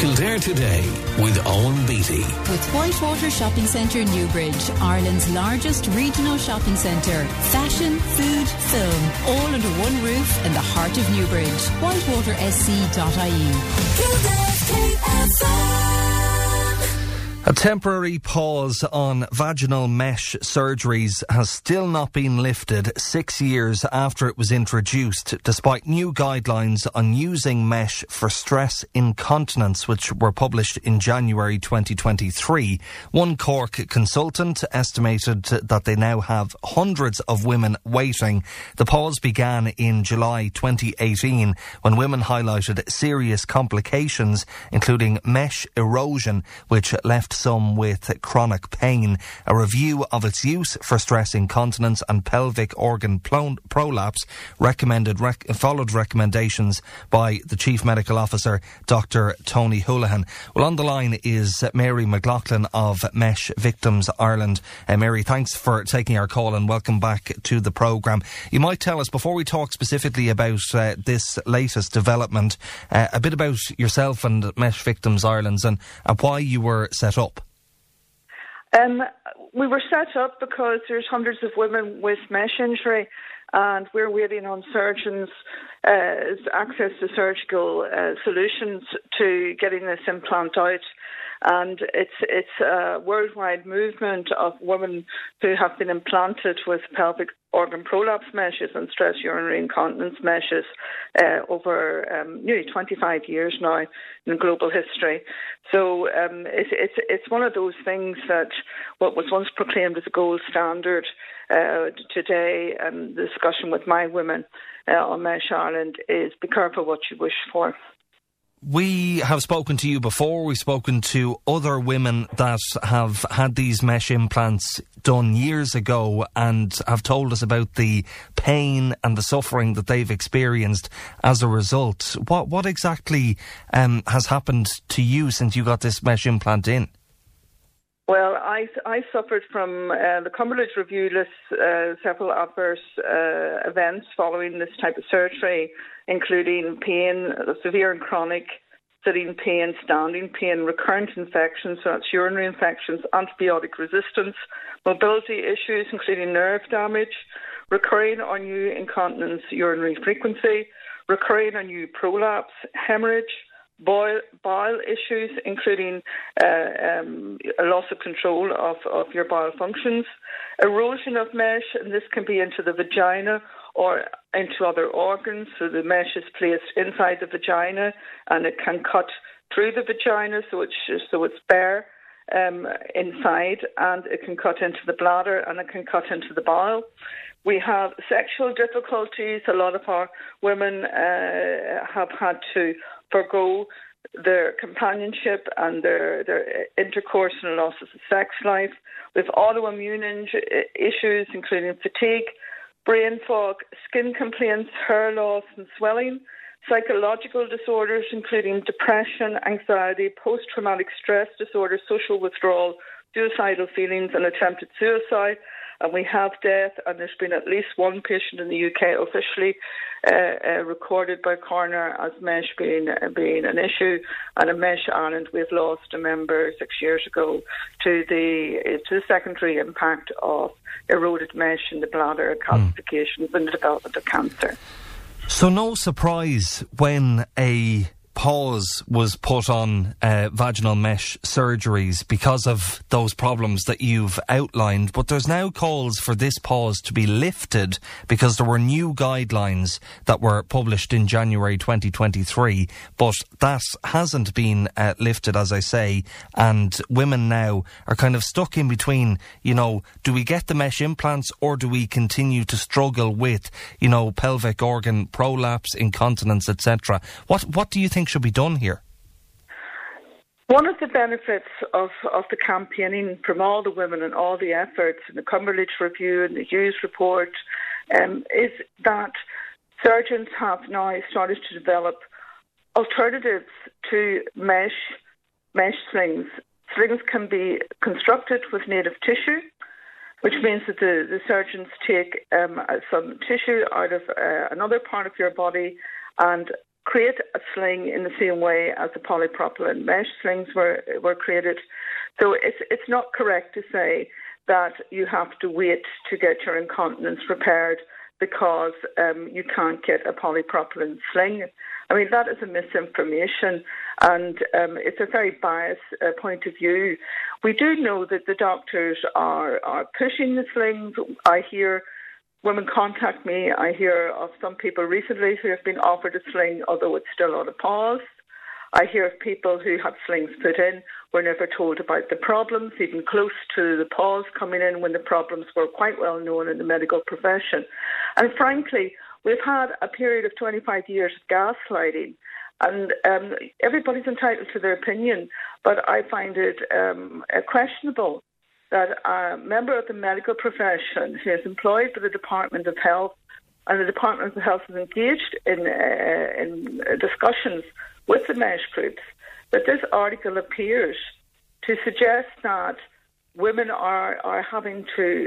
Kildare Today with Owen Beattie. With Whitewater Shopping Centre Newbridge, Ireland's largest regional shopping centre. Fashion, food, film, all under one roof in the heart of Newbridge. WhitewaterSC.ie. Kildare KFM. A temporary pause on vaginal mesh surgeries has still not been lifted 6 years after it was introduced, despite new guidelines on using mesh for stress incontinence, which were published in January 2023. One Cork consultant estimated that they now have hundreds of women waiting. The pause began in July 2018 when women highlighted serious complications, including mesh erosion, which left some with chronic pain. A review of its use for stress incontinence and pelvic organ prolapse followed recommendations by the Chief Medical Officer, Dr. Tony Houlihan. Well, on the line is Mary McLaughlin of Mesh Victims Ireland. Mary, thanks for taking our call and welcome back to the programme. You might tell us, before we talk specifically about this latest development, a bit about yourself and Mesh Victims Ireland and why you were set up. We were set up because there's hundreds of women with mesh injury, and we're waiting on surgeons' access to surgical solutions to getting this implant out. And it's a worldwide movement of women who have been implanted with pelvic organ prolapse meshes and stress urinary incontinence meshes over nearly 25 years now in global history. So it's one of those things that what was once proclaimed as a gold standard today, and the discussion with my women on Mesh Ireland is be careful what you wish for. We have spoken to you before. We've spoken to other women that have had these mesh implants done years ago and have told us about the pain and the suffering that they've experienced as a result. What exactly has happened to you since you got this mesh implant in? Well, I suffered from the Cumberledge Review lists several adverse events following this type of surgery, including pain, severe and chronic, sitting pain, standing pain, recurrent infections, so that's urinary infections, antibiotic resistance, mobility issues, including nerve damage, recurring or new incontinence urinary frequency, recurring or new prolapse, hemorrhage, bowel issues, including a loss of control of your bowel functions, erosion of mesh, and this can be into the vagina or into other organs. So the mesh is placed inside the vagina and it can cut through the vagina, so it's bare inside, and it can cut into the bladder and it can cut into the bowel. We have sexual difficulties. A lot of our women have had to forgo their companionship and their intercourse and loss of the sex life. We have autoimmune issues, including fatigue, brain fog, skin complaints, hair loss and swelling, psychological disorders, including depression, anxiety, post-traumatic stress disorder, social withdrawal, suicidal feelings and attempted suicide. And we have death, and there's been at least one patient in the UK officially recorded by coroner as mesh being an issue. And in Mesh Ireland, we've lost a member 6 years ago to the secondary impact of eroded mesh in the bladder, calcifications and the development of cancer. So no surprise when a pause was put on vaginal mesh surgeries because of those problems that you've outlined, but there's now calls for this pause to be lifted because there were new guidelines that were published in January 2023, but that hasn't been lifted, as I say, and women now are kind of stuck in between, do we get the mesh implants or do we continue to struggle with, pelvic organ prolapse, incontinence, etc.? What do you think should be done here? One of the benefits of the campaigning from all the women and all the efforts in the Cumberledge Review and the Hughes Report is that surgeons have now started to develop alternatives to mesh slings. Slings can be constructed with native tissue, which means that the surgeons take some tissue out of another part of your body and create a sling in the same way as the polypropylene mesh slings were created. So it's not correct to say that you have to wait to get your incontinence repaired because you can't get a polypropylene sling. I mean, that is a misinformation, and it's a very biased point of view. We do know that the doctors are pushing the slings. I hear women contact me. I hear of some people recently who have been offered a sling, although it's still on a pause. I hear of people who had slings put in, were never told about the problems, even close to the pause coming in when the problems were quite well known in the medical profession. And frankly, we've had a period of 25 years of gaslighting, and everybody's entitled to their opinion, but I find it questionable that a member of the medical profession who is employed by the Department of Health, and the Department of Health is engaged in discussions with the mesh groups, that this article appears to suggest that women are having to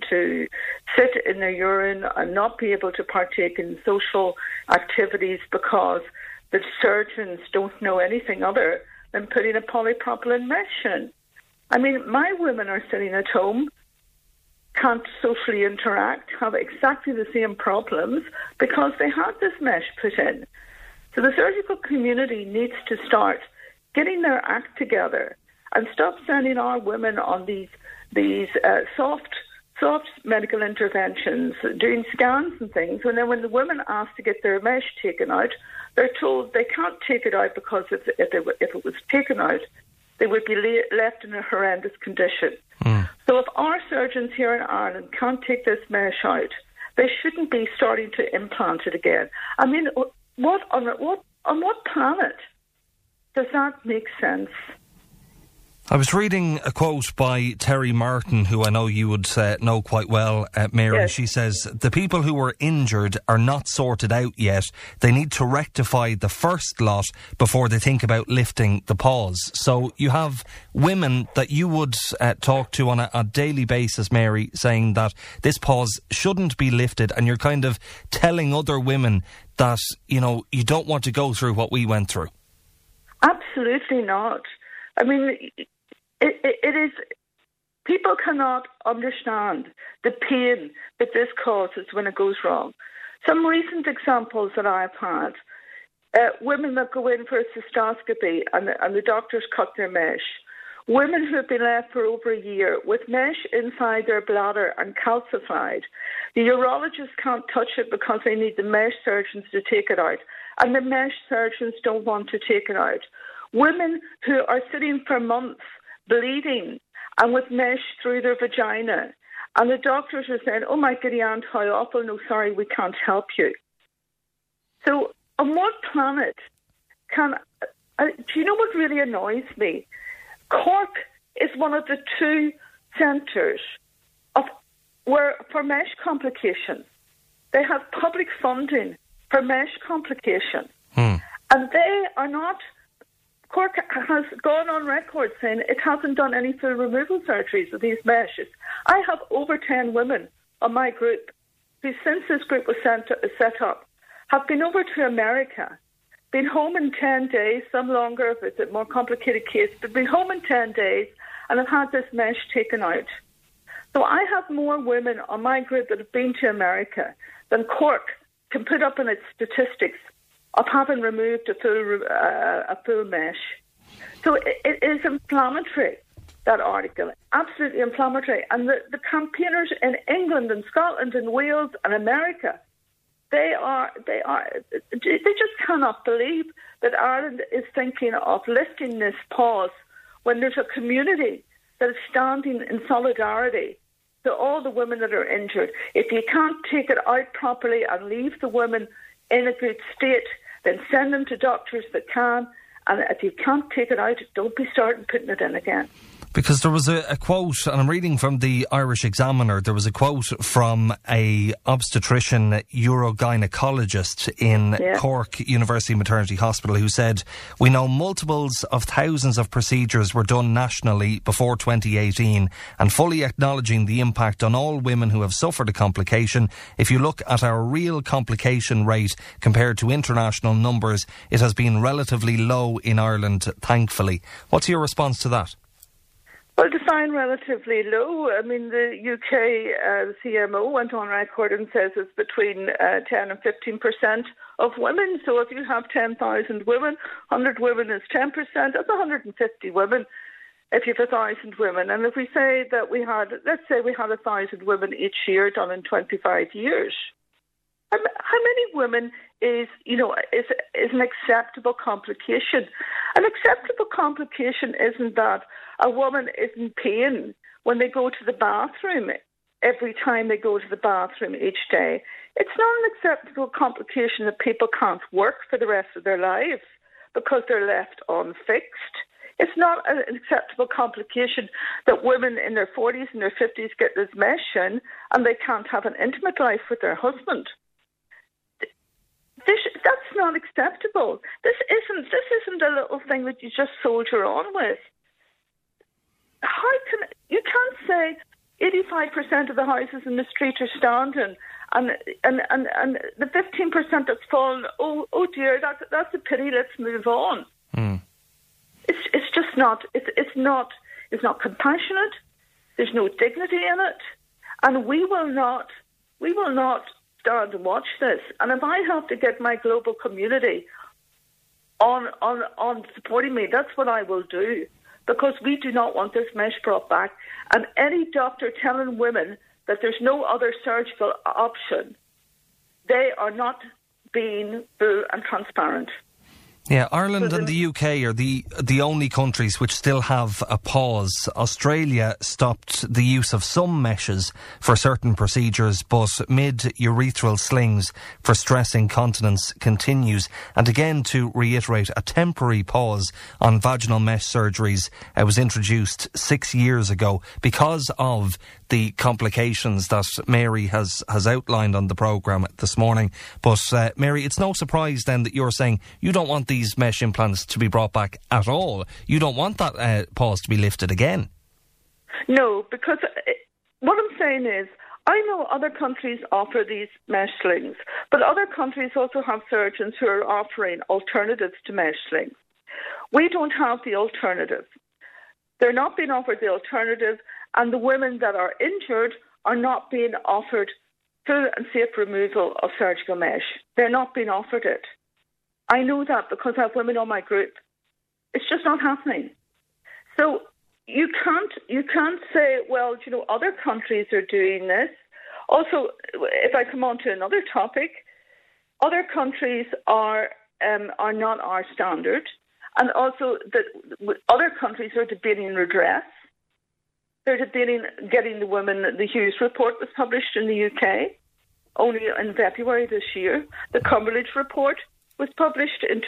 sit in their urine and not be able to partake in social activities because the surgeons don't know anything other than putting a polypropylene mesh in. I mean, my women are sitting at home, can't socially interact, have exactly the same problems because they had this mesh put in. So the surgical community needs to start getting their act together and stop sending our women on these soft medical interventions, doing scans and things, and then when the women ask to get their mesh taken out, they're told they can't take it out because if it was taken out, they would be left in a horrendous condition. So if our surgeons here in Ireland can't take this mesh out, they shouldn't be starting to implant it again. I mean, on what planet does that make sense? I was reading a quote by Terry Martin, who I know you would know quite well, Mary. Yes. She says, the people who were injured are not sorted out yet. They need to rectify the first lot before they think about lifting the pause. So you have women that you would talk to on a daily basis, Mary, saying that this pause shouldn't be lifted, and you're kind of telling other women that, you know, you don't want to go through what we went through. Absolutely not. I mean, it is, people cannot understand the pain that this causes when it goes wrong. Some recent examples that I've had, women that go in for a cystoscopy and the doctors cut their mesh, women who have been left for over a year with mesh inside their bladder and calcified. The urologists can't touch it because they need the mesh surgeons to take it out, and the mesh surgeons don't want to take it out. Women who are sitting for months bleeding and with mesh through their vagina, and the doctors are saying, oh my giddy aunt, how awful, no sorry, we can't help you. So on what planet do you know what really annoys me? Cork is one of the two centres for mesh complications. They have public funding for mesh complications, and they are not. Cork has gone on record saying it hasn't done any full removal surgeries of these meshes. I have over 10 women on my group who, since this group was set up, have been over to America, been home in 10 days, some longer if it's a more complicated case, but been home in 10 days and have had this mesh taken out. So I have more women on my group that have been to America than Cork can put up in its statistics of having removed a full mesh. So it is inflammatory, that article, absolutely inflammatory. And the campaigners in England and Scotland and Wales and America, they just cannot believe that Ireland is thinking of lifting this pause when there's a community that is standing in solidarity to all the women that are injured. If you can't take it out properly and leave the women in a good state, then send them to doctors that can. And if you can't take it out, don't be starting putting it in again. Because there was a quote, and I'm reading from the Irish Examiner, there was a quote from a obstetrician urogynecologist in Cork University Maternity Hospital who said, "We know multiples of thousands of procedures were done nationally before 2018, and fully acknowledging the impact on all women who have suffered a complication, if you look at our real complication rate compared to international numbers, it has been relatively low in Ireland, thankfully." What's your response to that? Well, define relatively low. I mean, the UK CMO went on record and says it's between 10 and 15% of women. So if you have 10,000 women, 100 women is 10%. That's 150 women if you have 1,000 women. And if we say that let's say we had 1,000 women each year done in 25 years, how many women is an acceptable complication? An acceptable complication isn't that a woman is in pain when they go to the bathroom every time they go to the bathroom each day. It's not an acceptable complication that people can't work for the rest of their lives because they're left unfixed. It's not an acceptable complication that women in their 40s and their 50s get this mesh in and they can't have an intimate life with their husband. That's not acceptable. This isn't a little thing that you just soldier on with. You can't say 85% of the houses in the street are standing and the 15% that's fallen, oh dear, that's a pity, let's move on. It's just not, it's not compassionate, there's no dignity in it, and we will not stand and watch this. And if I have to get my global community on supporting me, that's what I will do. Because we do not want this mesh brought back. And any doctor telling women that there's no other surgical option, they are not being full and transparent. Yeah, Ireland and the UK are the only countries which still have a pause. Australia stopped the use of some meshes for certain procedures, but mid-urethral slings for stress incontinence continues. And again, to reiterate, a temporary pause on vaginal mesh surgeries was introduced 6 years ago because of the complications that Mary has outlined on the programme this morning. But Mary, it's no surprise then that you're saying you don't want these mesh implants to be brought back at all. You don't want that pause to be lifted again. No, because what I'm saying is I know other countries offer these mesh slings, but other countries also have surgeons who are offering alternatives to mesh slings. We don't have the alternative. They're not being offered the alternative, and the women that are injured are not being offered full and safe removal of surgical mesh. They're not being offered it. I know that because I have women on my group. It's just not happening. So you can't say, well, other countries are doing this. Also, if I come on to another topic, other countries are not our standard, and also that other countries are debating redress. They're debating getting the women. The Hughes report was published in the UK only in February this year. The Cumberledge report was published in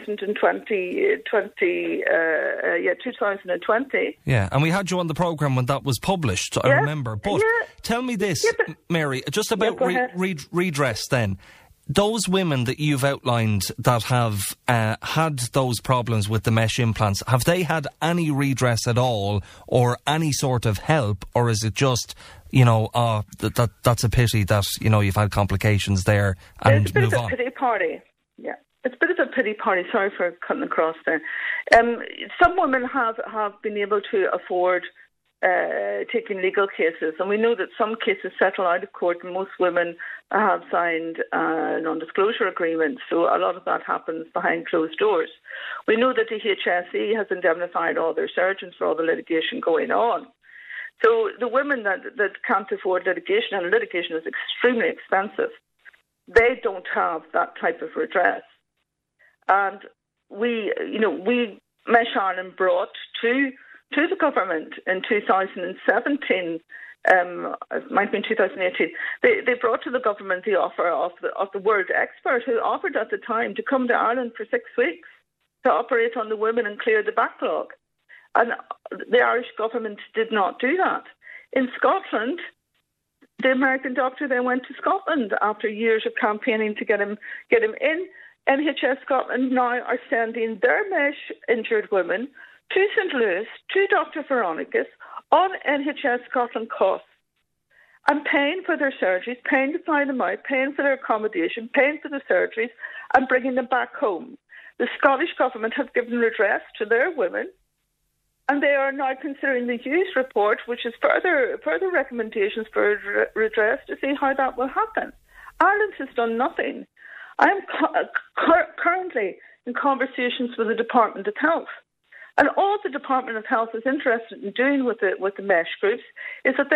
2020. Yeah, and we had you on the programme when that was published, I remember. But tell me this, Mary, just about redress then. Those women that you've outlined that have had those problems with the mesh implants, have they had any redress at all or any sort of help? Or is it just, that's a pity that, you've had complications there and it's a bit move of on? A pity party. Yeah, it's a bit of a pity party. Sorry for cutting across there. Some women have been able to afford taking legal cases, and we know that some cases settle out of court, and most women have signed non-disclosure agreements, so a lot of that happens behind closed doors. We know that the HSE has indemnified all their surgeons for all the litigation going on. So the women that can't afford litigation, and litigation is extremely expensive, they don't have that type of redress. And we Mesh Ireland brought to the government in 2017, it might have been 2018, they brought to the government the offer of the world expert who offered at the time to come to Ireland for 6 weeks to operate on the women and clear the backlog. And the Irish government did not do that. In Scotland, the American doctor then went to Scotland after years of campaigning to get him in. NHS Scotland now are sending their mesh injured women to St Louis, to Dr. Veronicas, on NHS Scotland costs, and paying for their surgeries, paying to fly them out, paying for their accommodation, paying for the surgeries, and bringing them back home. The Scottish government has given redress to their women, and they are now considering the Hughes report, which is further recommendations for redress to see how that will happen. Ireland has done nothing. I am currently in conversations with the Department of Health. And all the Department of Health is interested in doing with the mesh groups is that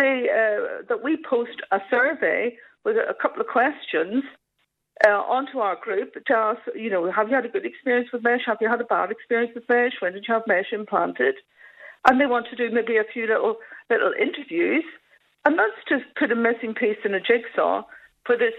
that we post a survey with a couple of questions onto our group to ask, have you had a good experience with mesh? Have you had a bad experience with mesh? When did you have mesh implanted? And they want to do maybe a few little interviews. And that's just put a missing piece in a jigsaw for this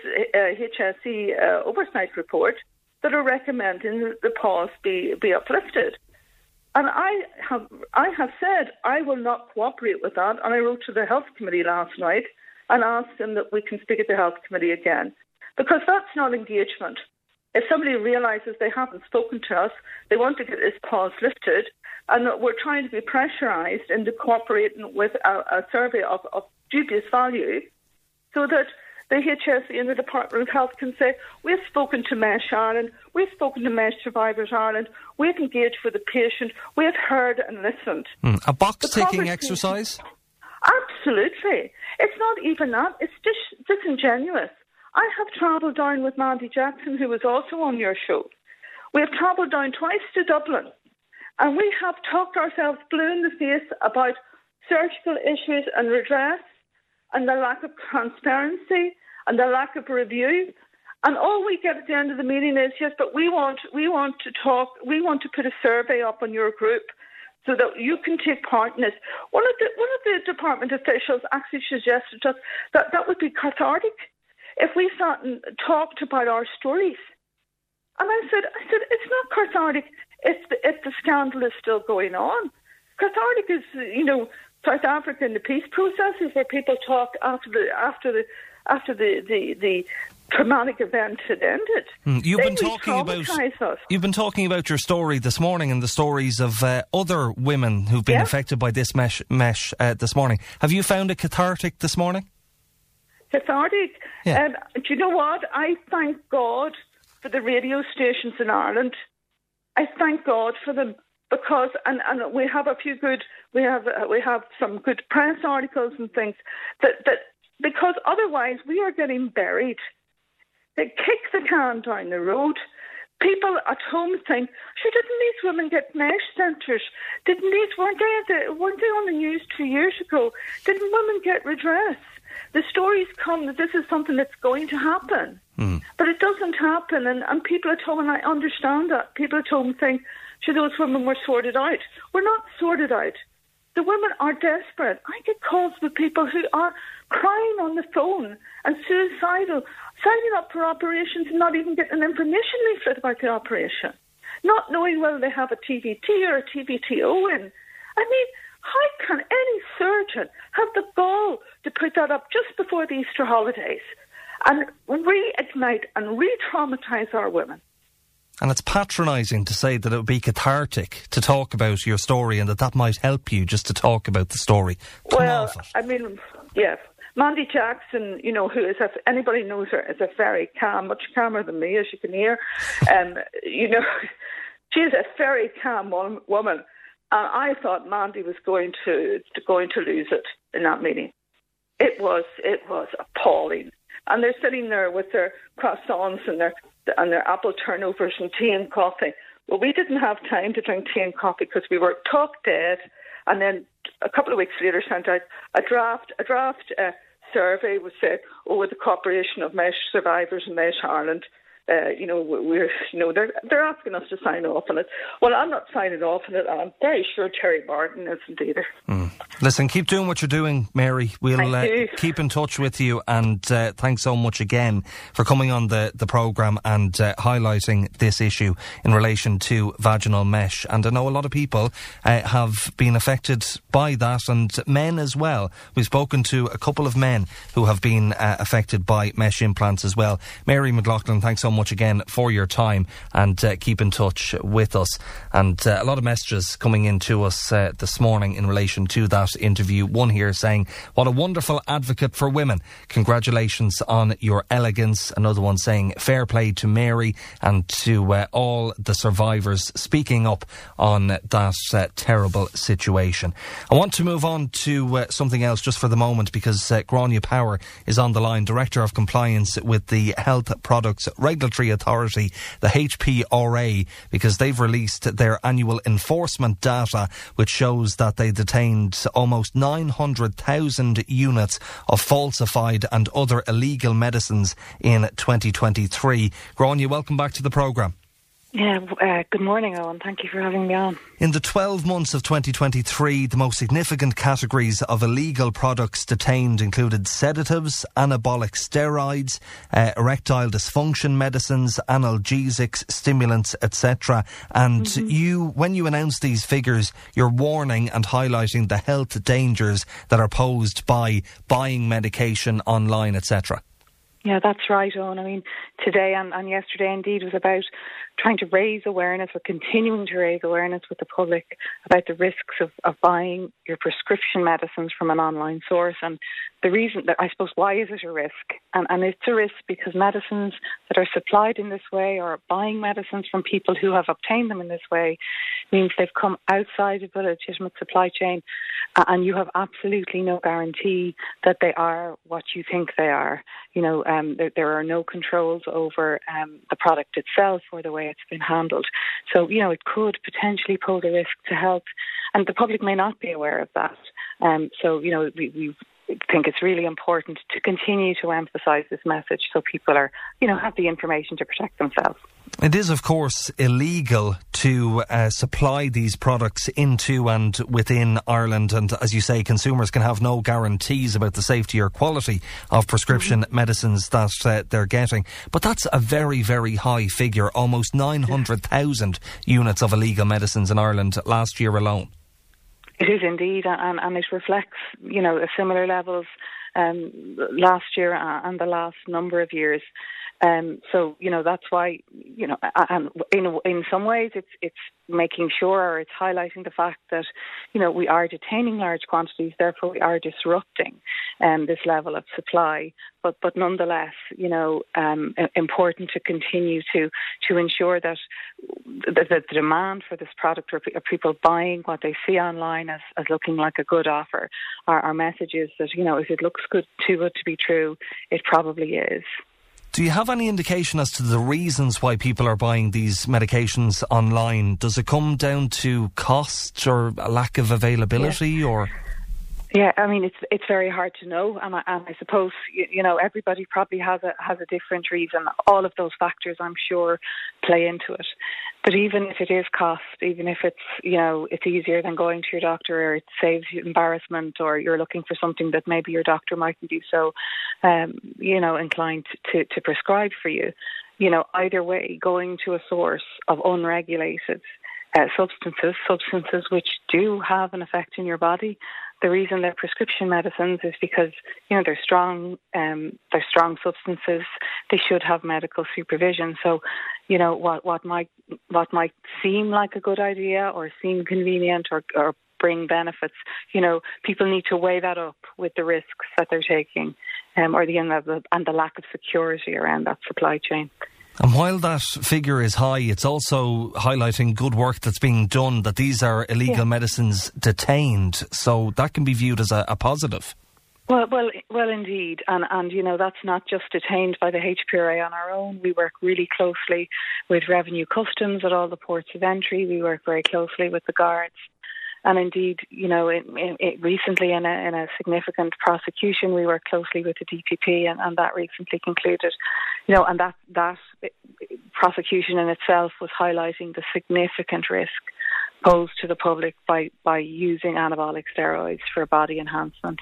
HSE oversight report that are recommending that the pause be uplifted. And I have said I will not cooperate with that. And I wrote to the Health Committee last night and asked them that we can speak at the Health Committee again. Because that's not engagement. If somebody realises they haven't spoken to us, they want to get this pause lifted, and that we're trying to be pressurised into cooperating with a survey of dubious value, so that the HSE and the Department of Health can say, we've spoken to Mesh Ireland, we've spoken to Mesh Survivors Ireland, we've engaged with the patient, we've heard and listened. A box-ticking exercise? Absolutely. It's not even that. It's disingenuous. I have travelled down with Mandy Jackson, who was also on your show. We have travelled down twice to Dublin, and we have talked ourselves blue in the face about surgical issues and redress, and the lack of transparency and the lack of review. And all we get at the end of the meeting is, yes, but we want to talk, we want to put a survey up on your group so that you can take part in this. One of the department officials actually suggested to us that would be cathartic if we sat and talked about our stories. And I said, it's not cathartic if the scandal is still going on. Cathartic is, South Africa and the peace processes where people talk after the traumatic event had ended. You've been talking about your story this morning and the stories of other women who've been affected by this mesh this morning. Have you found it cathartic this morning? Cathartic? Yeah. Do you know what? I thank God for the radio stations in Ireland. I thank God for them. Because and we have some good press articles and things that because otherwise we are getting buried. They kick the can down the road. People at home think, sure, didn't these women get mesh centres? Weren't they on the news 2 years ago? Didn't women get redress? The stories come that this is something that's going to happen. But it doesn't happen, and people at home, and I understand that, people at home think, sure, those women were sorted out. We're not sorted out. The women are desperate. I get calls with people who are crying on the phone and suicidal, signing up for operations and not even getting an information leaflet about the operation, not knowing whether they have a TVT or a TVTO in. I mean, how can any surgeon have the gall to put that up just before the Easter holidays and reignite and re-traumatise our women? And it's patronising to say that it would be cathartic to talk about your story and that might help you just to talk about the story. Mandy Jackson, who is, if anybody knows her, is a very calm, much calmer than me, as you can hear. She's a very calm woman. I thought Mandy was going to lose it in that meeting. It was appalling. And they're sitting there with their croissants and their apple turnovers and tea and coffee. Well, we didn't have time to drink tea and coffee because we were talk dead. And then a couple of weeks later sent out a draft survey which said, with the cooperation of Mesh Survivors and Mesh Ireland, they're asking us to sign off on it. Well, I'm not signing off on it, and I'm very sure Terry Martin isn't either. Listen, keep doing what you're doing, Mary. We'll keep in touch with you, and thanks so much again for coming on the programme and highlighting this issue in relation to vaginal mesh. And I know a lot of people have been affected by that, and men as well. We've spoken to a couple of men who have been affected by mesh implants as well. Mary McLaughlin, thanks so much again for your time, and keep in touch with us. And a lot of messages coming in to us this morning in relation to that interview. One here saying, what a wonderful advocate for women. Congratulations on your elegance. Another one saying, fair play to Mary and to all the survivors speaking up on that terrible situation. I want to move on to something else just for the moment, because Gráinne Power is on the line, Director of Compliance with the Health Products Regulatory Authority, the HPRA, because they've released their annual enforcement data, which shows that they detained almost 900,000 units of falsified and other illegal medicines in 2023. Gráinne, welcome back to the programme. Yeah, good morning, Owen. Thank you for having me on. In the 12 months of 2023, the most significant categories of illegal products detained included sedatives, anabolic steroids, erectile dysfunction medicines, analgesics, stimulants, etc. And when you announce these figures, you're warning and highlighting the health dangers that are posed by buying medication online, etc. Yeah, that's right, Owen. I mean, today and yesterday indeed was about trying to raise awareness, or continuing to raise awareness with the public about the risks of buying your prescription medicines from an online source. And the reason that, I suppose, why is it a risk? And it's a risk because medicines that are supplied in this way, or buying medicines from people who have obtained them in this way, means they've come outside of a legitimate supply chain, and you have absolutely no guarantee that they are what you think they are. There are no controls over the product itself or the way it's been handled. So, it could potentially pose a risk to health, and the public may not be aware of that. We think it's really important to continue to emphasise this message so people are, have the information to protect themselves. It is, of course, illegal to supply these products into and within Ireland. And as you say, consumers can have no guarantees about the safety or quality of prescription medicines that they're getting. But that's a very, very high figure, almost 900,000 units of illegal medicines in Ireland last year alone. It is indeed, and it reflects, a similar levels last year and the last number of years. That's why, and in some ways it's making sure, or it's highlighting the fact that, we are detaining large quantities, therefore we are disrupting this level of supply. But nonetheless, important to continue to ensure that the demand for this product, or people buying what they see online as looking like a good offer, our message is that, if it looks too good to be true, it probably is. Do you have any indication as to the reasons why people are buying these medications online? Does it come down to cost or a lack of availability, or...? Yeah, I mean, it's very hard to know, and I suppose everybody probably has a different reason. All of those factors, I'm sure, play into it. But even if it is cost, even if it's it's easier than going to your doctor, or it saves you embarrassment, or you're looking for something that maybe your doctor mightn't be so inclined to prescribe for you. Either way, going to a source of unregulated substances which do have an effect in your body. The reason they're prescription medicines is because they're strong substances. They should have medical supervision. So, what might seem like a good idea or seem convenient or bring benefits, people need to weigh that up with the risks that they're taking, and the lack of security around that supply chain. And while that figure is high, it's also highlighting good work that's being done, that these are illegal medicines detained. So that can be viewed as a positive. Well, indeed. And that's not just detained by the HPRA on our own. We work really closely with Revenue Customs at all the ports of entry. We work very closely with the guards. And indeed, recently in a significant prosecution, we worked closely with the DPP, and that recently concluded, and that prosecution in itself was highlighting the significant risk posed to the public by using anabolic steroids for body enhancement.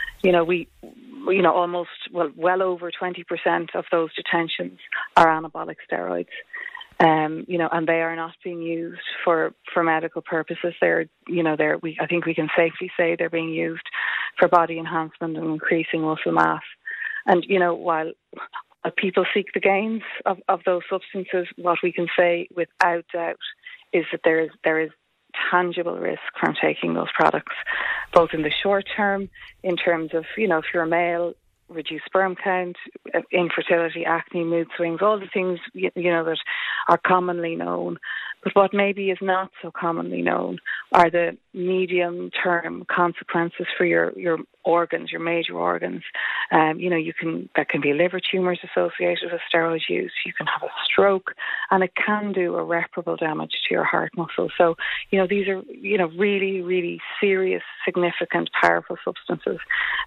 Almost well over 20% of those detentions are anabolic steroids. And they are not being used for medical purposes. I think we can safely say they're being used for body enhancement and increasing muscle mass. And, while people seek the gains of those substances, what we can say without doubt is that there is tangible risk from taking those products, both in the short term, in terms of, if you're a male, reduced sperm count, infertility, acne, mood swings, all the things, that are commonly known. But what maybe is not so commonly known are the medium-term consequences for your organs, your major organs. There can be liver tumours associated with steroid use. You can have a stroke, and it can do irreparable damage to your heart muscle. So, these are, really, really serious, significant, powerful substances.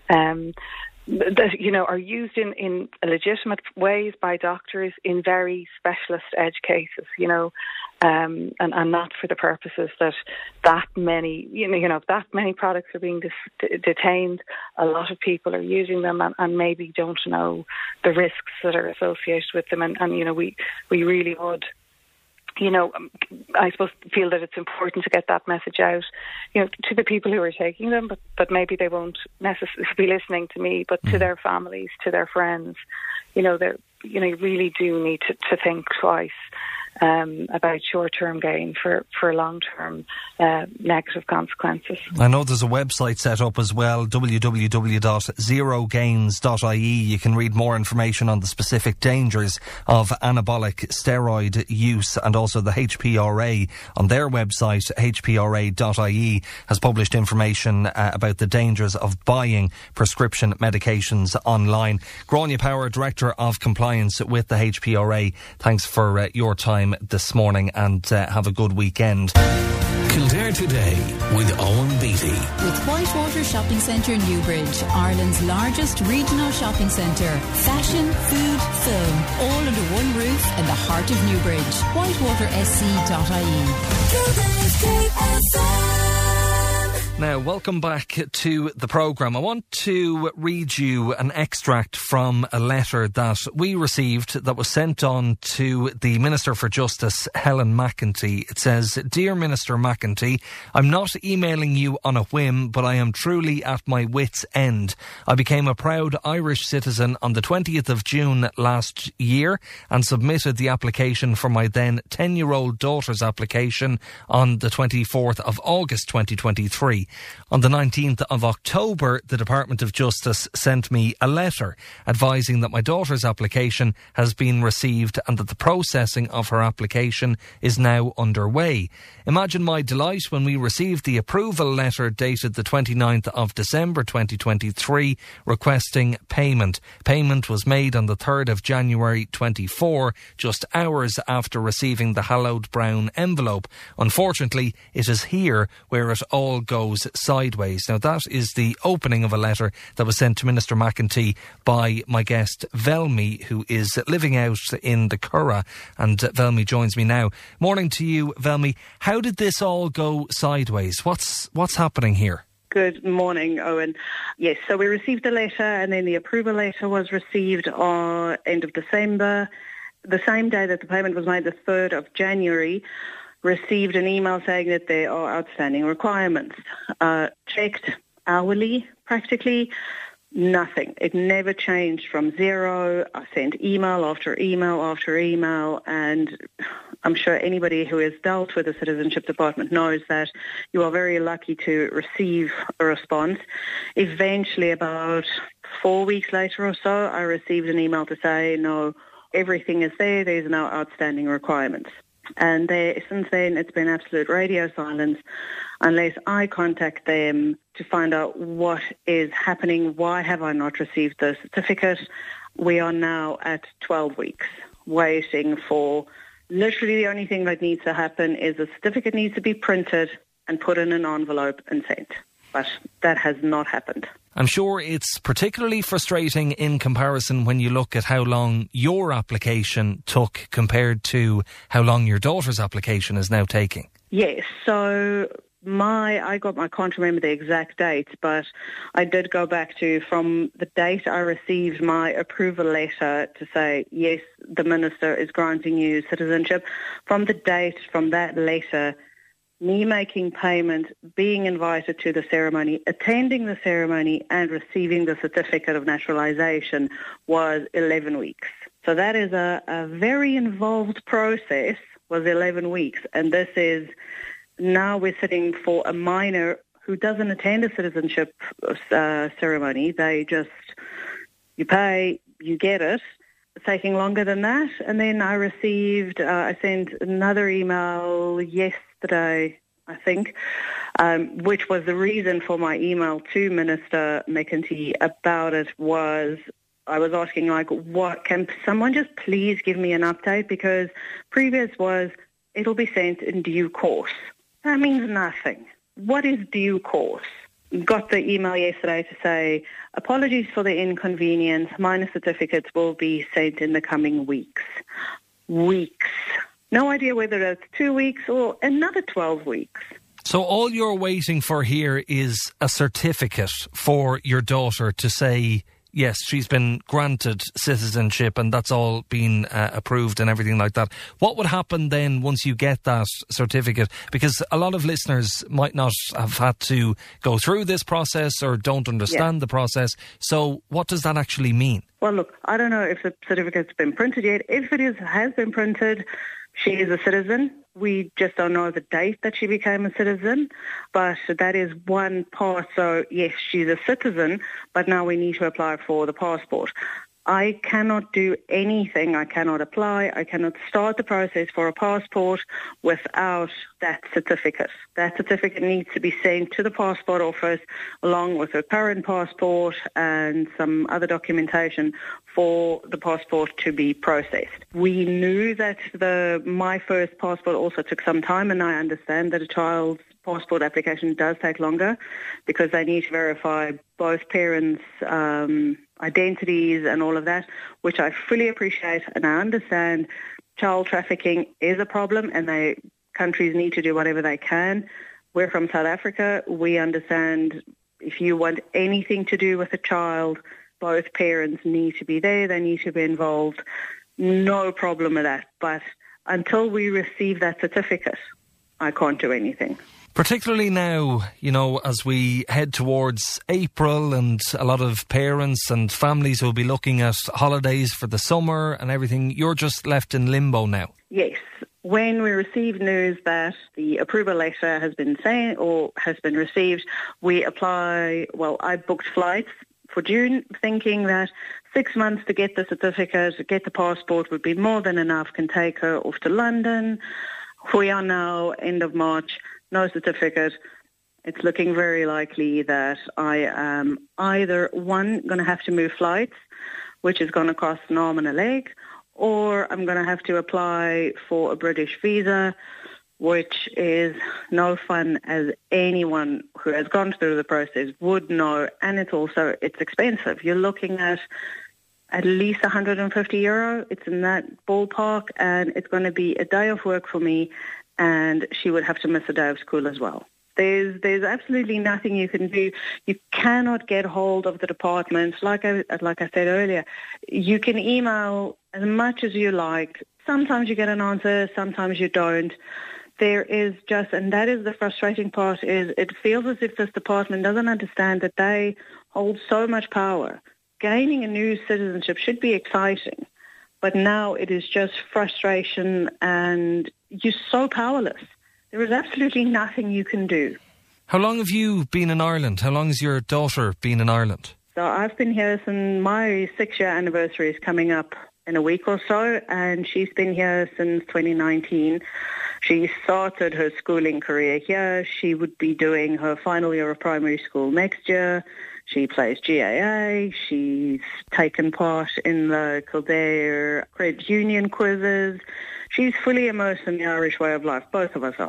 That are used in legitimate ways by doctors in very specialist edge cases, and not for the purposes that many products are being detained. A lot of people are using them and maybe don't know the risks that are associated with them, and we really would. I suppose feel that it's important to get that message out, to the people who are taking them, but maybe they won't necessarily be listening to me, but to their families, to their friends. You really do need to think twice about short-term gain for long-term negative consequences. I know there's a website set up as well, www.zerogains.ie. You can read more information on the specific dangers of anabolic steroid use, and also the HPRA on their website, hpra.ie, has published information about the dangers of buying prescription medications online. Gráinne Power, Director of Compliance with the HPRA, thanks for your time this morning, and have a good weekend. Kildare Today with Owen Beattie. With Whitewater Shopping Centre Newbridge, Ireland's largest regional shopping centre. Fashion, food, film, all under one roof in the heart of Newbridge. WhitewaterSC.ie. Now, welcome back to the programme. I want to read you an extract from a letter that we received that was sent on to the Minister for Justice, Helen McEntee. It says, "Dear Minister McEntee, I'm not emailing you on a whim, but I am truly at my wit's end. I became a proud Irish citizen on the 20th of June last year and submitted the application for my then 10-year-old daughter's application on the 24th of August 2023. On the 19th of October, the Department of Justice sent me a letter advising that my daughter's application has been received and that the processing of her application is now underway. Imagine my delight when we received the approval letter dated the 29th of December 2023 requesting payment. Payment was made on the 3rd of January 24, just hours after receiving the hallowed brown envelope. Unfortunately, it is here where it all goes sideways." Now, that is the opening of a letter that was sent to Minister McEntee by my guest Velmi, who is living out in the Curragh, and Velmi joins me now. Morning to you, Velmi. How did this all go sideways? What's happening here? Good morning, Owen. Yes, so we received the letter, and then the approval letter was received on end of December. The same day that the payment was made, the 3rd of January, received an email saying that there are outstanding requirements. Checked hourly, practically, nothing. It never changed from zero. I sent email after email after email, and I'm sure anybody who has dealt with the Citizenship Department knows that you are very lucky to receive a response. Eventually, about 4 weeks later or so, I received an email to say, no, everything is there. There's no outstanding requirements. And since then, it's been absolute radio silence unless I contact them to find out what is happening. Why have I not received the certificate? We are now at 12 weeks waiting for literally the only thing that needs to happen is the certificate needs to be printed and put in an envelope and sent. But that has not happened. I'm sure it's particularly frustrating in comparison when you look at how long your application took compared to how long your daughter's application is now taking. Yes, so I can't remember the exact dates, but I did go back to from the date I received my approval letter to say, yes, the Minister is granting you citizenship. From that letter, me making payment, being invited to the ceremony, attending the ceremony and receiving the certificate of naturalisation was 11 weeks. So that is a very involved process, was 11 weeks. And this is, now we're sitting for a minor who doesn't attend a citizenship ceremony. They just, you pay, you get it. It's taking longer than that. And then I sent another email yesterday, I think, which was the reason for my email to Minister McEntee about it. Was I was asking, what, can someone just please give me an update? Because previous was, it'll be sent in due course. That means nothing. What is due course? Got the email yesterday to say, apologies for the inconvenience. Minor certificates will be sent in the coming weeks. Weeks. No idea whether it's 2 weeks or another 12 weeks. So all you're waiting for here is a certificate for your daughter to say, yes, she's been granted citizenship and that's all been approved and everything like that. What would happen then once you get that certificate? Because a lot of listeners might not have had to go through this process or don't understand the process. So what does that actually mean? Well, look, I don't know if the certificate's been printed yet. If it has been printed, she is a citizen. We just don't know the date that she became a citizen, but that is one part. So, yes, she's a citizen, but now we need to apply for the passport. I cannot do anything. I cannot apply. I cannot start the process for a passport without that certificate. That certificate needs to be sent to the passport office along with her current passport and some other documentation for the passport to be processed. We knew that my first passport also took some time, and I understand that a child's passport application does take longer because they need to verify both parents' identities and all of that, which I fully appreciate, and I understand child trafficking is a problem and countries need to do whatever they can. We're from South Africa. We understand if you want anything to do with a child, both parents need to be there, they need to be involved. No problem with that. But until we receive that certificate, I can't do anything. Particularly now, as we head towards April and a lot of parents and families will be looking at holidays for the summer and everything, you're just left in limbo now. Yes. When we receive news that the approval letter has been sent or has been received, we apply. Well, I booked flights for June thinking that 6 months to get the certificate, get the passport would be more than enough, can take her off to London. We are now end of March. No certificate. It's looking very likely that I am either, one, going to have to move flights, which is going to cost an arm and a leg, or I'm going to have to apply for a British visa, which is no fun, as anyone who has gone through the process would know, and it's expensive. You're looking at least €150. It's in that ballpark, and it's going to be a day of work for me, and she would have to miss a day of school as well. There's absolutely nothing you can do. You cannot get hold of the department. Like I said earlier, you can email as much as you like. Sometimes you get an answer, sometimes you don't. There is just, and that is the frustrating part, is it feels as if this department doesn't understand that they hold so much power. Gaining a new citizenship should be exciting, but now it is just frustration and you're so powerless. There is absolutely nothing you can do. How long have you been in Ireland? How long has your daughter been in Ireland? So I've been here since my 6-year anniversary is coming up in a week or so, and she's been here since 2019. She started her schooling career here. She would be doing her final year of primary school next year. She plays GAA. She's taken part in the Kildare Credit Union quizzes. She's fully immersed in the Irish way of life. Both of us are.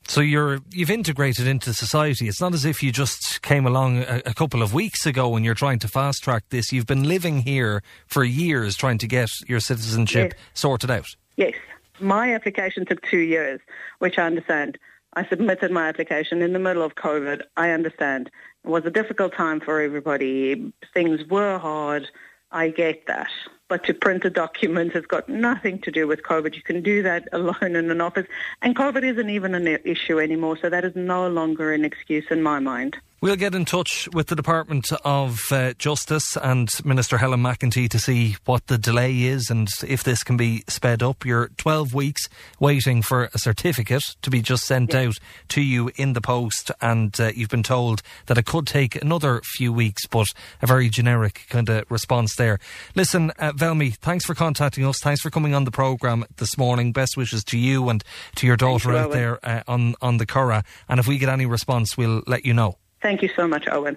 So you've integrated into society. It's not as if you just came along a couple of weeks ago and you're trying to fast track this. You've been living here for years trying to get your citizenship sorted out. Yes. My application took 2 years, which I understand. I submitted my application in the middle of COVID. I understand. It was a difficult time for everybody. Things were hard. I get that. But to print a document has got nothing to do with COVID. You can do that alone in an office. And COVID isn't even an issue anymore, so that is no longer an excuse in my mind. We'll get in touch with the Department of Justice and Minister Helen McEntee to see what the delay is and if this can be sped up. You're 12 weeks waiting for a certificate to be just sent out to you in the post, and you've been told that it could take another few weeks, but a very generic kind of response there. Listen, Velmi, thanks for contacting us. Thanks for coming on the programme this morning. Best wishes to you and to your daughter out there on the Curragh. And if we get any response, we'll let you know. Thank you so much, Owen.